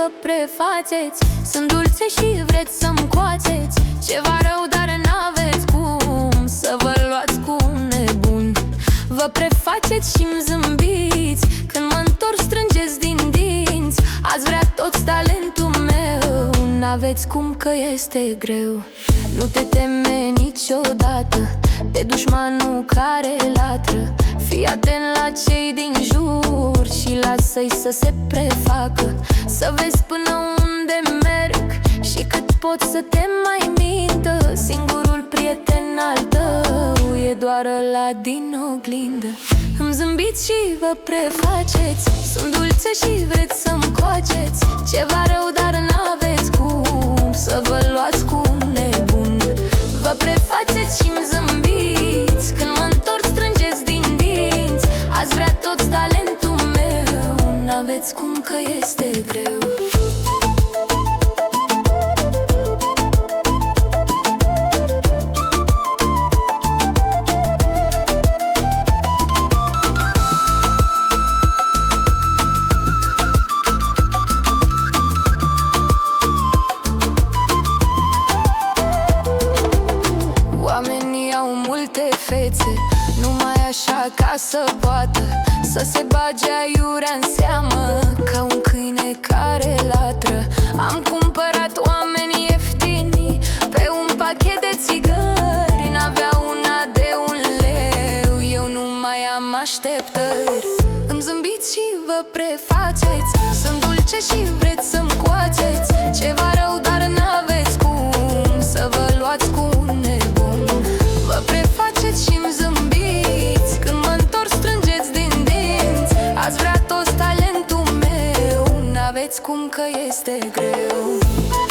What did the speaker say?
vă prefaceți. Sunt dulce și vreți să-mi coaceți ceva rău, dar n-aveți cum să vă luați cu un nebun. Vă prefaceți și-mi zâmbiți când mă întorc, strângeți din dinți. Ați vrea tot talentul meu, n-aveți cum că este greu. Nu te teme niciodată de dușmanul care latră. Fii atent la cei din jur și lasă-i să se prefacă. Să vezi până unde merg și cât pot să te mai mintă. Singurul prieten al tău e doar ăla din oglindă. Îmi zâmbiți și vă prefaceți, sunt dulce și vreți să-mi coaceți ceva rău, dar n-aveți cum să vă luați cu un nebun. Vă prefaceți și-mi zâmbiți când mă întorc, strângeți din dinți. Ați vrea tot talentul meu, n-aveți cum că este greu. Oamenii au multe fețe, numai așa ca să poată să se bage aiurea în seamă, ca un câine care latră. Am cumpărat oameni ieftini pe un pachet de țigări. N-avea una de un leu, eu nu mai am așteptări. Îmi zâmbiți și vă prefaceți, sunt dulce și vreți să-mi coaceți ceva rău, dar n-aveți cum să vă luați cu un nebun. Vă prefaceți și-mi zâmbiți când mă întorc, strângeți din dinți. Ați vrea tot talentul meu, n-aveți cum că este greu.